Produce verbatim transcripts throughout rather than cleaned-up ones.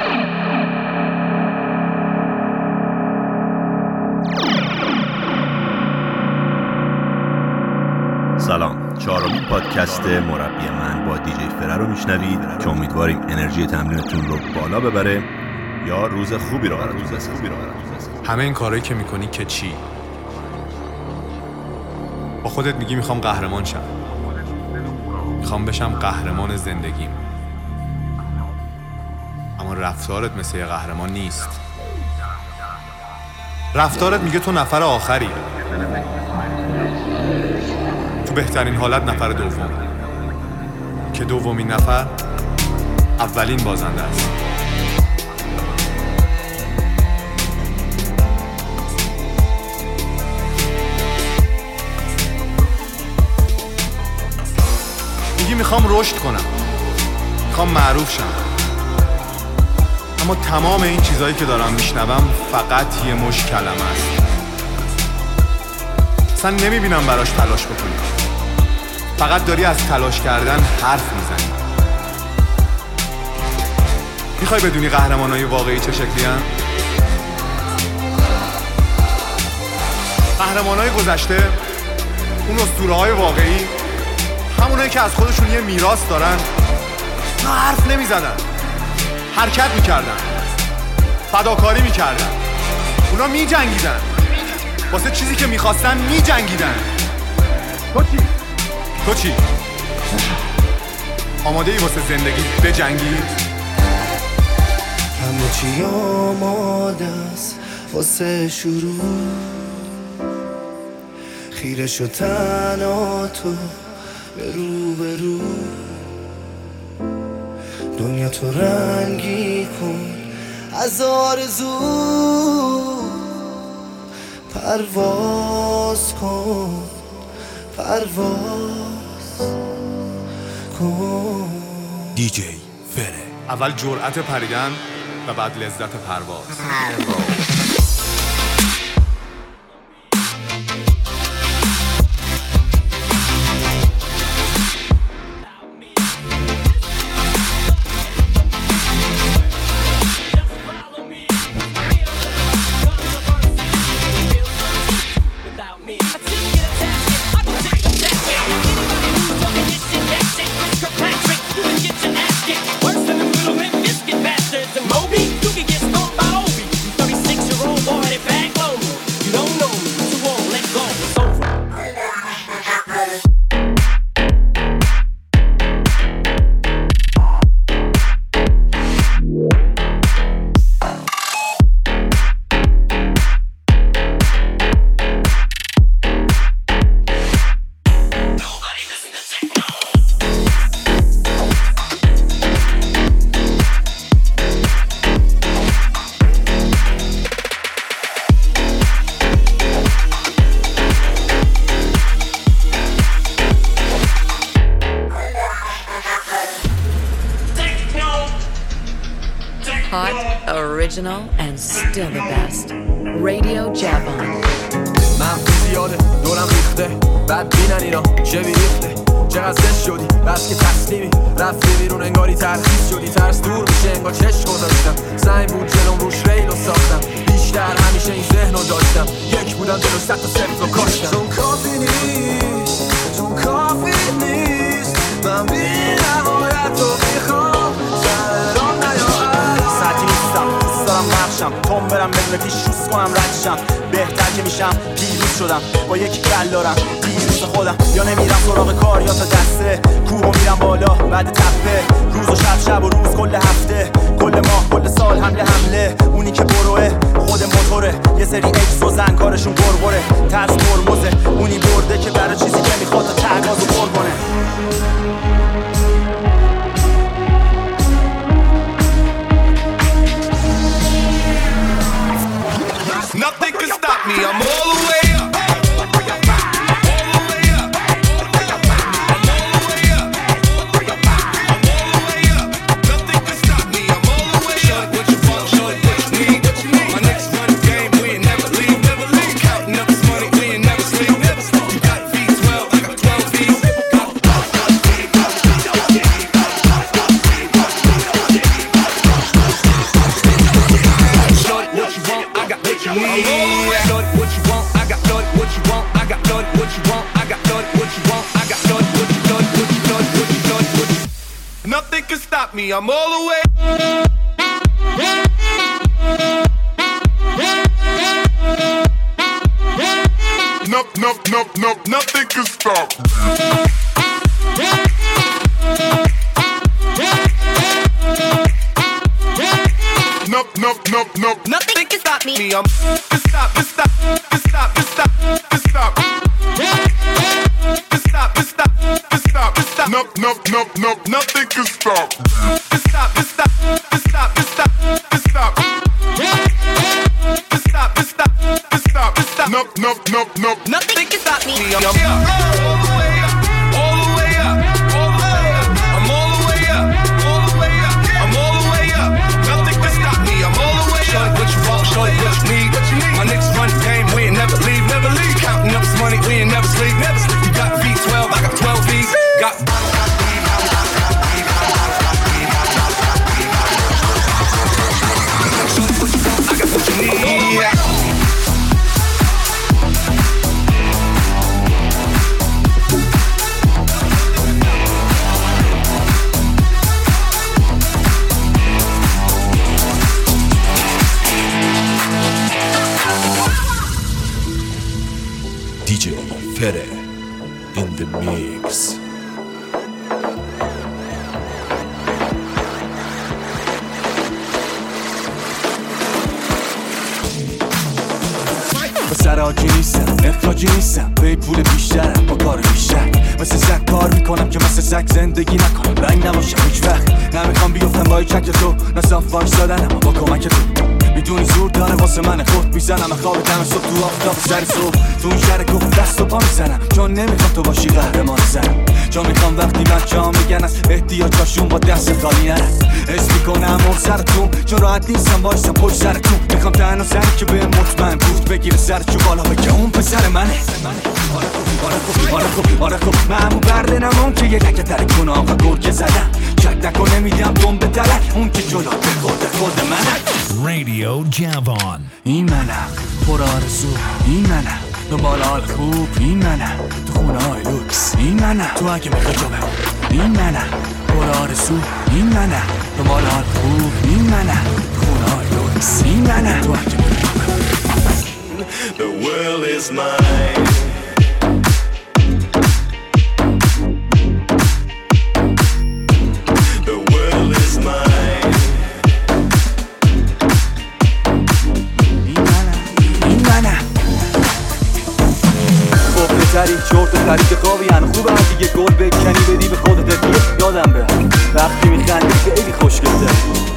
سلام، چهارمین پادکست مربی من با دیجی فره رو میشنوید که امیدواریم انرژی تمرینتون رو بالا ببره یا روز خوبی رو براتون بسازه. همه این کارهایی که میکنی که چی؟ با خودت میگی میخوام قهرمان شم، میخوام بشم قهرمان زندگیم، اما رفتارت مثل یه قهرمان نیست. رفتارت میگه تو نفر آخری، تو بهترین حالت نفر دوم، که دومین نفر اولین بازنده است. میگی میخوام رشد کنم، میخوام معروف شم، اما تمام این چیزایی که دارم میشنوم فقط یه مش کلمه است. اصلا نمیبینم براش تلاش بکنی، فقط داری از تلاش کردن حرف میزنی. میخوای بدونی قهرمانای واقعی چه شکلی هن؟ قهرمانای گذشته، اون اسطوره‌های واقعی، همونایی که از خودشون یه میراث دارن، نه حرف نمیزدن، حرکت میکردن، فداکاری میکردن، اونا میجنگیدن، واسه چیزی که میخواستن میجنگیدن. تو چی؟ تو چی؟ آماده ای واسه زندگی بجنگی؟ همه چی آماده است واسه شروع، خیره شو تنها تو به رو به رو، دنیا تو رنگی کن از آرزو، پرواز کن پرواز کن. دیجی فره. اول جرأت پریدن و بعد لذت پرواز. پرواز. Original and still the best. Radio Javon. من زیاده دورم ریخته، بعد بینن اینا چه بیریخته، چقدر زش شدی بس که تسلیمی، رفتی بیرون انگاری ترخیص شدی، ترس دور میشه انگار چشم گذاشتم، سنگ بود جلوم روش ریلو ساختم، بیشتر همیشه این ذهنو داشتم، یک بودم جلو صد تا صفر رو کاشتم. چون کافی نیست، چون کافی نیست، من بی نهایت رو میخوام، سرام نیا الان ساعتی نیستم، دوست دارم بخشم تون برم بدون پیش روز کنم ردشم، بهتر که میشم پیروز شدم با یکی کل دارم دیروز خودم، یا نمیرم سراغ کار یا تا دسته کوه میرم بالا بعد تپه، روز و شب شب و روز کل هفته کل ماه کل سال حمله حمله، اونی که بروه خود موتوره، یه سری اکس و زن کارشون گرگره، ترس ترمزه، اونی برده که برای چیزی که میخواد تا تگازو پر کنه. Nothing can stop me, I'm all the way up. Well me, I'm all the way. Nope, nope, nope, nope, nothing can stop. Nope, nope, nope, nope, Nothing can stop me. me, I'm stop, stop, stop, stop, stop, stop, stop, stop, stop, stop. Nope, nope, nope, nope, nothing can stop. Stop, stop, stop, stop, stop, stop, stop, stop. Nope, nope, nope, nope. Nothing can stop me. Me, I'm all the way up, all the way up, all the way up. I'm all the way up, all the way up. I'm all the way up. Nothing can stop me. I'm all the way up. Shorty, what you want? Shorty, what you need? What you need? My niggas run the game. We ain't never leave, never leave. Counting up this money. We ain't never sleep, never sleep. You got V twelve, I got twelve V's. Got. I got what you need. دی جی فره in the mix. سراجی نیستم، اخراجی نیستم، به پول بیشترم با کار بیشتر. مثل سگ کار میکنم که مثل سگ زندگی نکنم، رنگ نباشم هیچ وقت. نمیخوام بیفتم با چک تو، نه صاف وایسادنم اما با کمک تو. میدونی زور داره واسه من، خود میزنم خواب دم صبح تو آفتاب سر صبح. تو اون شهر گفت دست و پا میزنم، چون نمیخوام تو باشی قهرمان زنم. چون میخوام وقتی بچه ها میگن از احتیاجاشون با دست خالی نرم. حس میکنم مر سرتون، چون راحت نیستم وایسم پشت سرتون. میخوام تنها زنی که به مطمئن بود بگیره سرچو بالا بگه اون پسر منه. آره خوب آره خوب آره خوب آره خوب من همون برده نمون که یه لکه تره کنه آقا گرگه زدم. شک نکن نمیدیم دم به تلک، اون که جلو به خود خود منه. رادیو جوان این منم پر آرزو، این منم دنبال حال خوب، این منم تو خونه های لوکس، این منم تو اگه میخوای جا بمون، این منم پر آرزو، این منم دنبال حال خوب، این منم تو خونه های لوکس، این منم تو اگه میخوای جا بمون. The world is mine. The world is mine. این منم این منم خوب بتری چورت تری که خوابی هنو خوبه هم دیگه گل بکنی بدی به خودت دیگه یادم به وقتی میخندی خیلی خوشگل داری.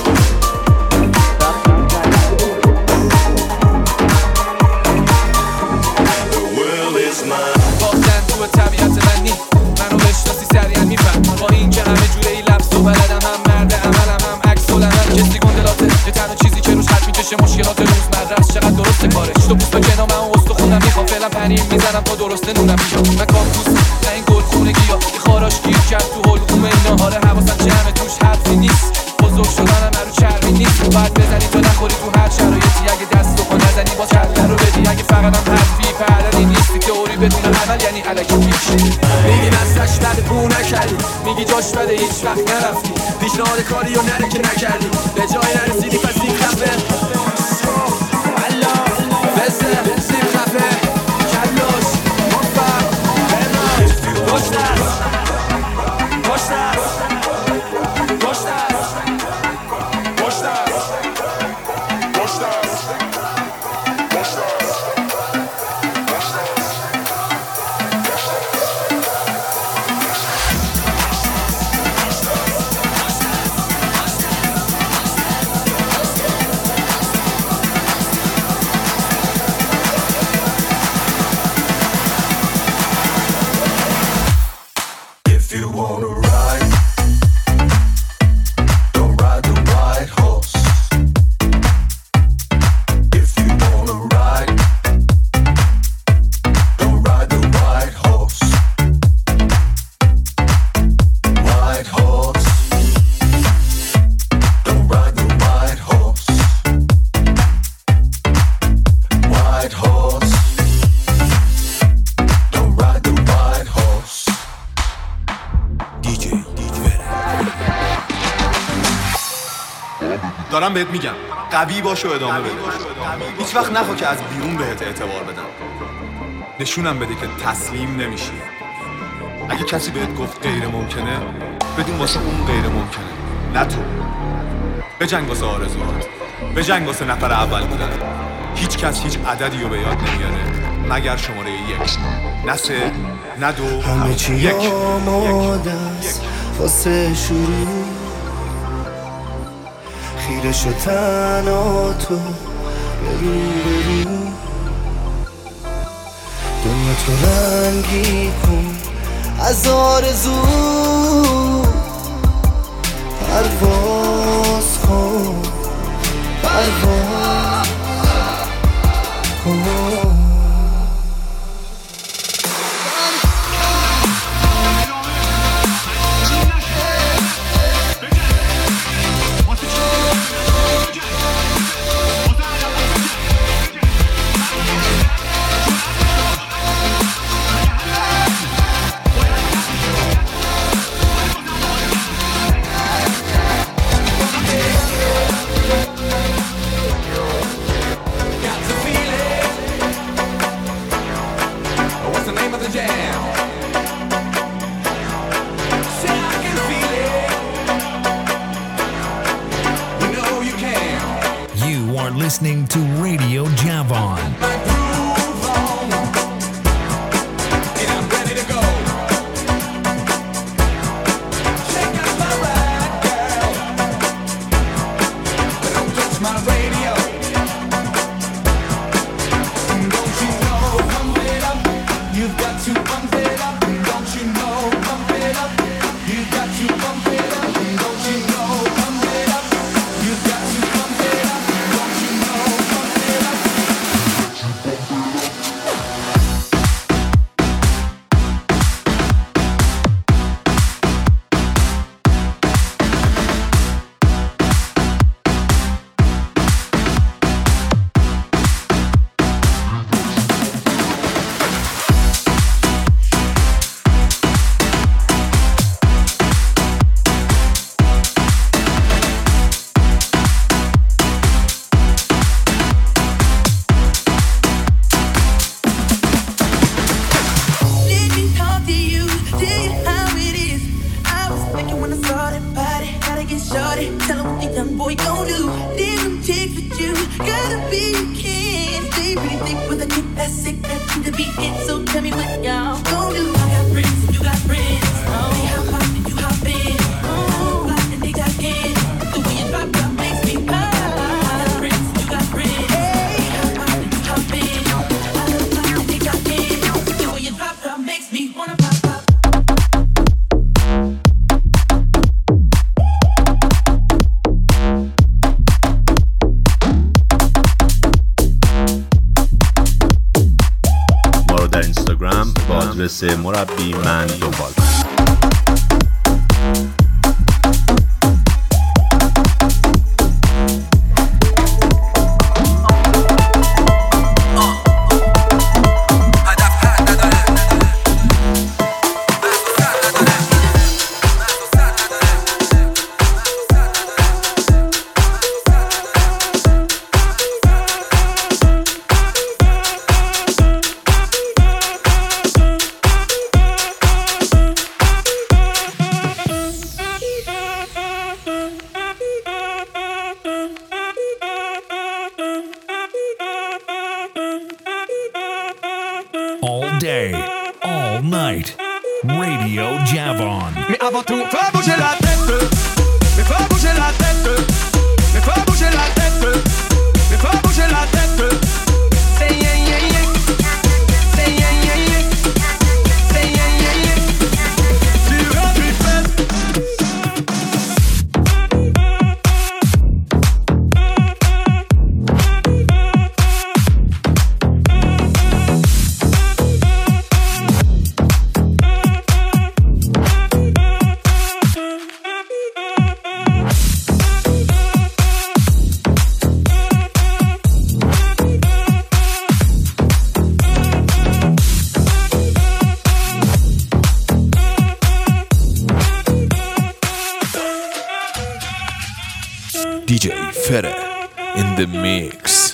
باختن تو طبیعت من نی منو بشناسی سریعا میفهم با این که همه جوره ای لفظ و بلدم هم مرد عملم هم عکس و لمن کسی گندلاته یه تنها چیزی که روش خط میکشه مشکلات روزمره است چقدر درسته کارش تو پوست و جنام هم وسط خونم میخوام فعلا پنیر میزنم تا درسته نونم میشم من کاکوس نه این گل خونگی ها یه خاراش گیر کرد تو حلقوم اینا حالا حواسم جمعه توش حرفی نیست بزرگ شدنم رو چرمی نیست باید بزنی تا نخوری تو هر شرایطی اگه دست و پا نزنی باز چرده رو بدی اگه فقط هم حرفی پردنی نیستی تئوری بدون عمل یعنی الکی پیش میگی نستش بده بو نکردی میگی جاش بده هیچ وقت نرفتی پیشنهاد کاری و نره که نکردی به جای نرسیدی پس این خفه بزه زیر خفه کلاش مفر امراج پشت است پشت است پشت است پشت است پشت است پشت است دارم بهت میگم قوی باش و ادامه بده. هیچ وقت نخوا که از بیرون بهت اعتبار بدن. نشونم بده که تسلیم نمیشی. اگه کسی بهت گفت غیر ممکنه، بدون واسه اون غیر ممکنه، نه تو. بجنگ واسه آرزوات، بجنگ واسه نفر اول بودن. هیچ کس هیچ عددی رو به یاد نمیاره مگر شماره یک، نه سه، نه دو، همه چی آماده است واسه شروع. خیره شو تنها تو برو برو، دنیا تو رنگی کن از آرزو. پرواز کن پرواز کن. Listening to Radio Javon. آدرس مربی من دنبال کن. All day, all night, Radio Javon. Mais avant tout, fais bouger la tête, mais fais bouger la tête, mais fais bouger la tête, mais fais bouger la tête. Say yeah yeah yeah, say yeah yeah yeah, say yeah yeah yeah. Tu vas plus vite. دی جی Fere in the mix.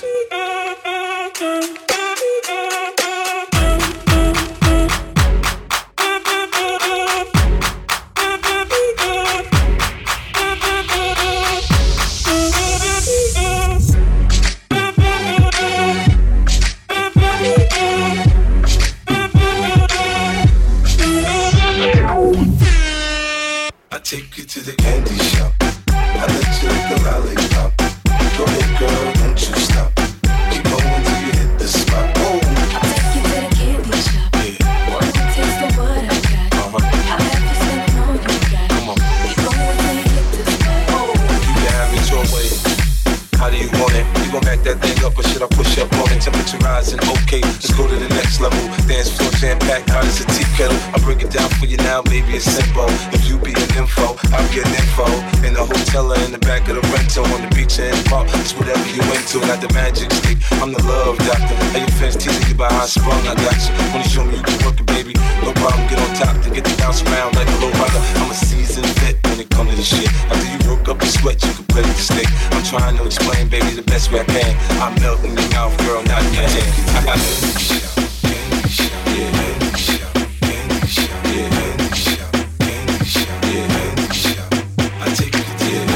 Take you to the candy shop. I let you lick the lollipop. Go ahead, girl, don't you stop. Keep going till you hit the spot. Oh, I take you to the candy shop. Yeah. One more taste of what I got. Uh-huh. I'll have to spend all you got. Come on. Keep going till you hit the spot. Oh, you can have it your way. How do you want it? You gon' back that thing up or should I push up on it? Temperature rising, okay, let's go to the next level. Dance floor jam-packed, hot as a tea kettle. I break it down for you now, baby, it's simple. If you be an info, I'll be an info. In the hotel or in the back of the rental, on the beach or in the park, it's whatever you into. Got the magic stick, I'm the love doctor. Hey, your fans teasing you by how I sprung, I got you. Wanna show me you can work it, baby? No problem, get on top to get the bounce around like a low rider. I'm a seasoned vet when it comes to this shit. After you work up your sweat, you can play with the stick. I'm trying to explain, baby, the best way I can. I'm melting in your mouth, girl, not in your hand. I got it. Candy shop, candy shop, candy shop, candy shop, candy shop, candy shop. I take you to the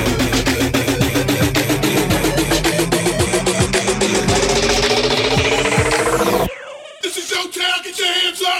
This is your town, get your hands up.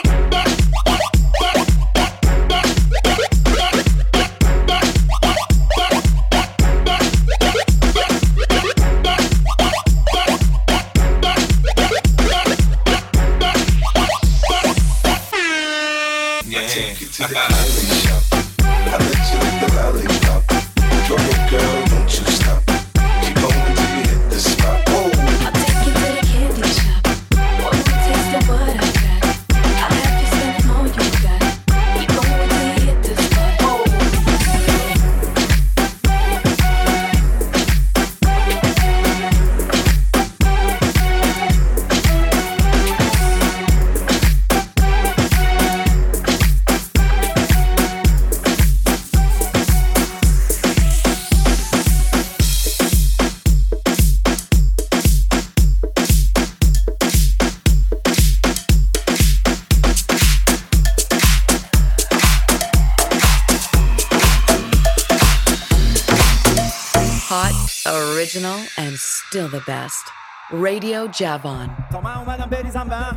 To the candy shop, I let you lick the lollipop. Go ahead, girl, don't you stop. Keep going till you hit the spot. Oh, I'll take you to the candy shop. One more taste of what I got. I'll have you spend all you got. Keep going till you hit the spot. Oh. Hot, original, and still the best. Radio Javon. تا من اومدم بریزم به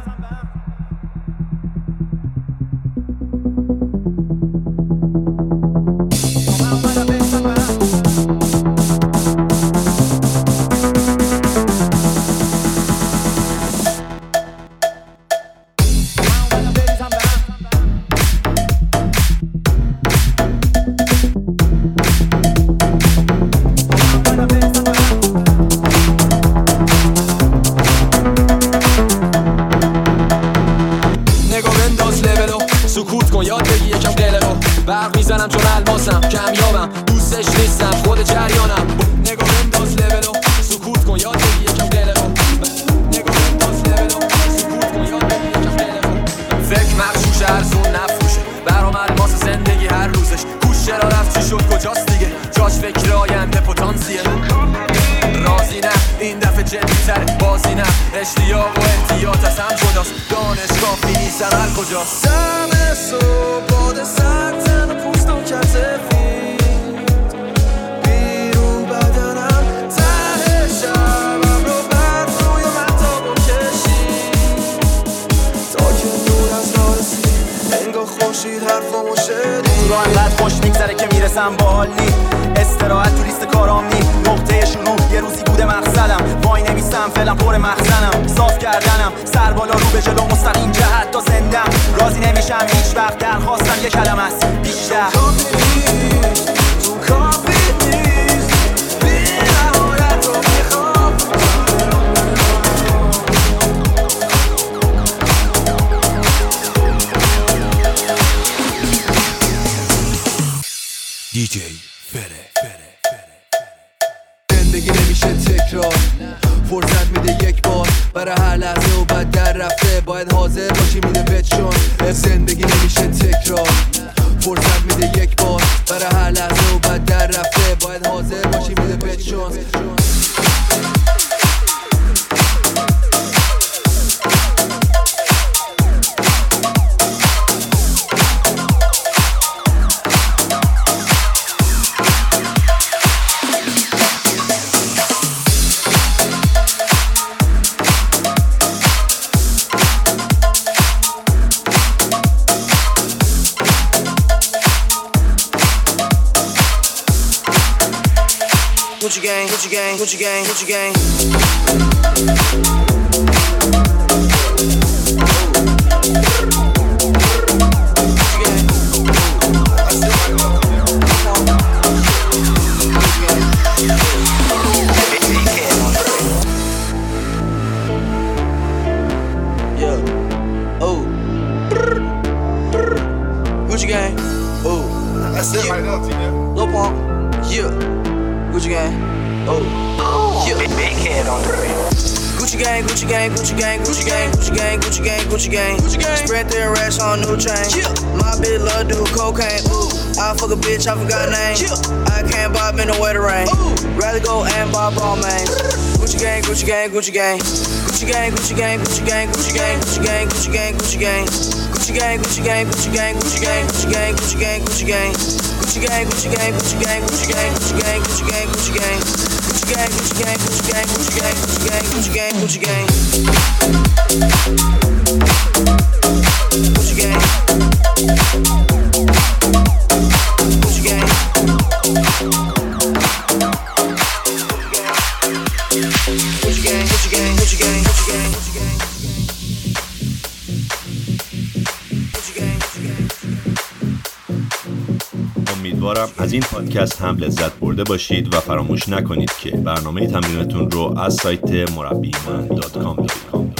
میزنم چون الماسم کمیابم دوستش نیستم خود جریانم نگاه بنداز لولو سکوت کن یاد بگی یکم دلو نگاه بنداز لولو سکوت کن یاد بگی یکم دلو فکر مخشوش ارزون نفروشه برام الماس زندگی هر روزش گوش چرا رفت چی شد کجاست دیگه جاش فکر آینده پتانسیه رازی نه این دفعه جدی تره بازی نه اشتیاق و احتیاط از هم جداست دانشگاه فینیس عمل کجاست دم صبح باد سرد پوستم کرد سفید بیرون بدنم ته شبم رو برد روی مطابو کشید تا که دور از راه رسید انگاه خورشید حرفامو شدید تو رو انقدر خوش میگذره که میرسم با حال نی استراحت تو لیست کارام نی نقطه شروع یه روزی بوده مقصدم وای نمیستم فعلا پر مخزنم صاف کردنم سر بالا رو به جلو مستقیم جهت تا زندم راضی نمیشم هیچ وقت درخواستم یه کلمه است بیشتر تو کافی نیست بی نهایت رو میخوام دی جی Fere زندگی نمیشه تکرار فرصت میده یک بار برای هر لحظه و بعد در رفته باید حاضر باشی میده بچون زندگی نمیشه تکرار فرصت میده یک بار برای هر لحظه و بعد در رفته باید حاضر باشی میده بهت شانس. Gucci gang, Gucci gang, Gucci gang, Gucci gang. Yeah. Oh. Gucci gang. Oh. That's it right now, T J. Lil Pump. Yeah. Gucci gang, oh, yeah. Big, big head on the way. Gucci gang, Gucci gang, Gucci gang, Gucci gang, Gucci gang, Gucci gang, Gucci gang, Gucci gang. Spread their racks on new chain. Yeah. My bitch love do cocaine. Ooh, I fuck a bitch, I forgot name. Yeah. I can't bob in the weather rain. Ooh. Rather go and bob all mains. Gucci gang, Gucci gang, Gucci gang, Gucci gang, Gucci gang, Gucci gang, Gucci gang, Gucci gang, Gucci gang, Gucci gang, Gucci gang, Gucci gang, Gucci gang, Gucci gang, Gucci gang, Gucci gang, Gucci gang. Gucci gang, Gucci gang, Gucci gang, Gucci gang, Gucci gang, Gucci gang, Gucci gang, Gucci gang, Gucci gang, Gucci gang, Gucci gang, Gucci gang, Gucci gang, Gucci gang, Gucci gang, Gucci gang, Gucci gang, Gucci gang, Gucci gang. امیدوارم از این پادکست هم لذت برده باشید و فراموش نکنید که برنامه تمرینتون رو از سایت مربی من دات کام ببینید.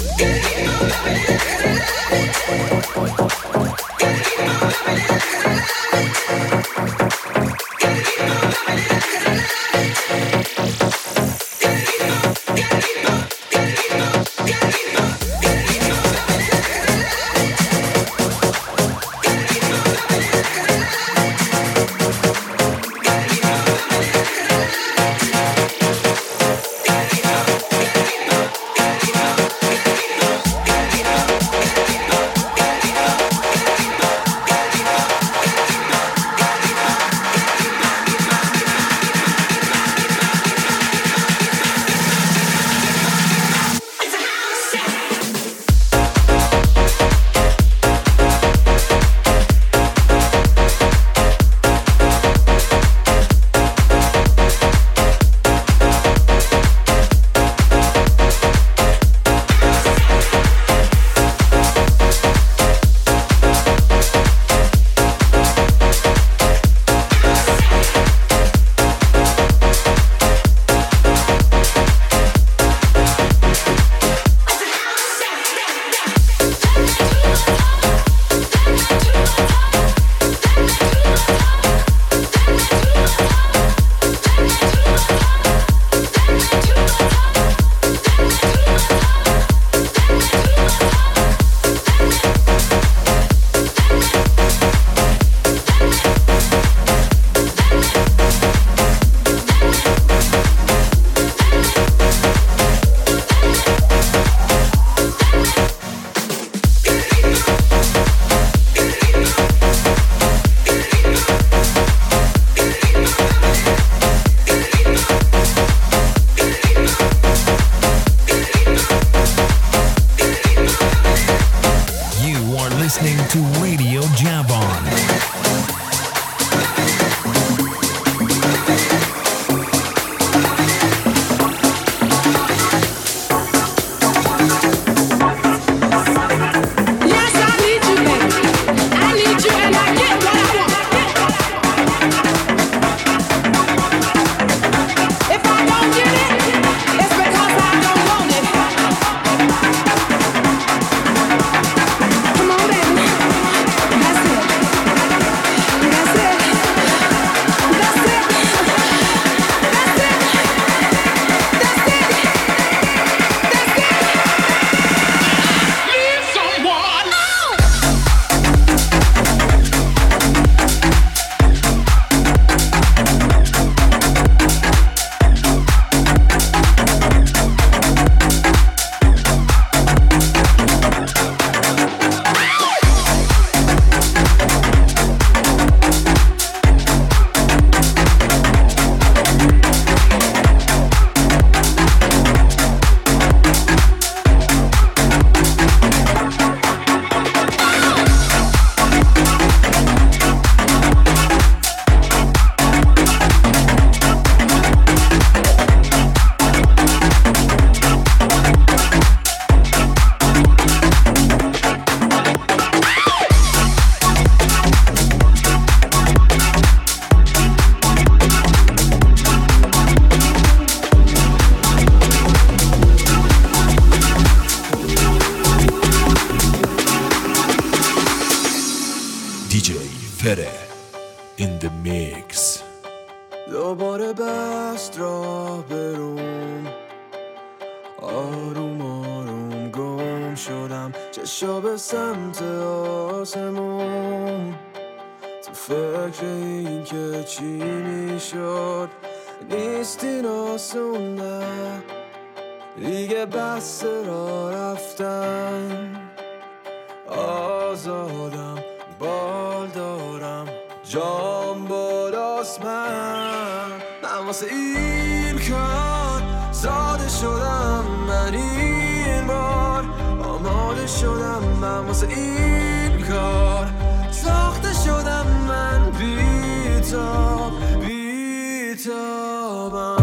فره in the mix. دوباره بست راه بروم، آروم آروم گم شدم، چشا به سمت آسمون، تو فکر این که چی میشد نیست این آسون، نه دیگه بس را رفتن، آزادم بال دارم جام بالاست، من من واسه این کار ساده شدم، من این بار آماده شدم، من واسه این کار ساخته شدم، من بی‌تاب بی‌تابم.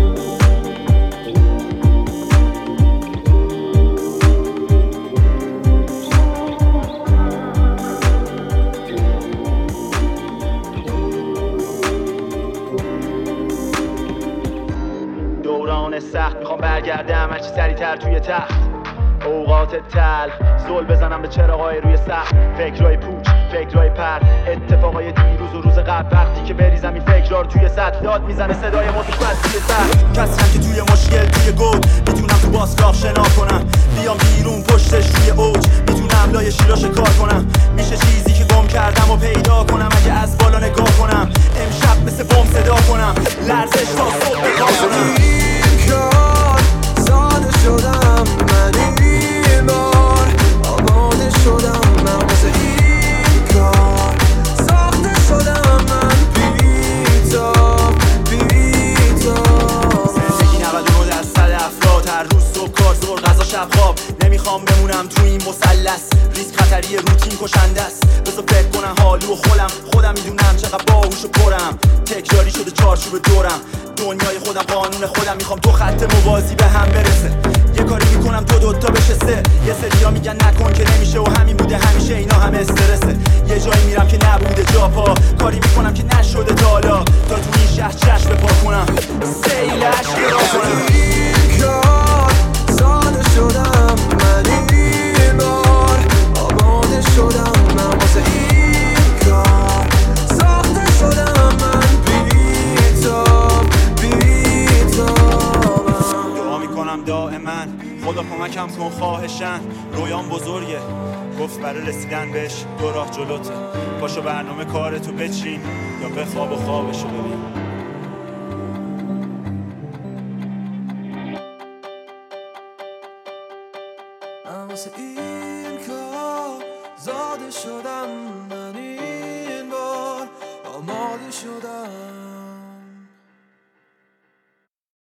سخت میخوام برگردم هرچی سریعتر توی تخت، اوقات تل زل بزنم به چراغای روی سقف، فکرای پوچ فکرای پر، اتفاقای دیروز و روز قبل، وقتی که بریزم این فکرها رو توی سطح، داد میزنه صدای موسیقی توی سطح، کسیم که توی مشکل توی گود میتونم تو باسلاف شنا کنم، بیام بیرون پشتش روی اوج میتونم لای شیراش کار کنم، میشه چیزی که گم کردم و پیدا کنم اگه از بالا نگاه کنم، امشب مثل بم صدا کنم، لرزش تا صبح نگاه کنم، کار ساده شدم، من این بار آماده شدم، من واسه این کار ساخته شدم، من بی‌تاب بی‌تاب. زندگی نود و نه درصد افراد هر روز صبح کار زور غذا شب خواب، نمیخوام بمونم تو این مثلث، ریسک خطری روتین کشنده است، بذار فکر کنم حالو و خودم خودم میدونم چقدر باهوش و پرم، تکراری شده چارچوب دورم، دنیای خودم قانون خودم، میخوام تو خط موازی به هم برسه، یه کاری میکنم دو دوتا بشه سه، یه سریا میگن نکن که نمیشه و همین بوده همیشه، اینا همه استرسه، یه جایی میرم که نبوده جا پا، کاری میکنم که نشده تا حالا، تا تو این شهر چشم بپا کنم، سیلش برا کنم، این کار ساده شدم، من این بار آماده شدم، من واسه این کار ساخته شدم، من بی‌تاب بی‌تابم. دعا میکنم دائما خدا کمکم کن خواهشن، رویام بزرگه گفت برای رسیدن بهش دو راه جلوته، پاشو برنامه کارتو بچین یا بخواب و خوابشو ببین. من واسه این کار زاده شدم، من این بار آماده شدم.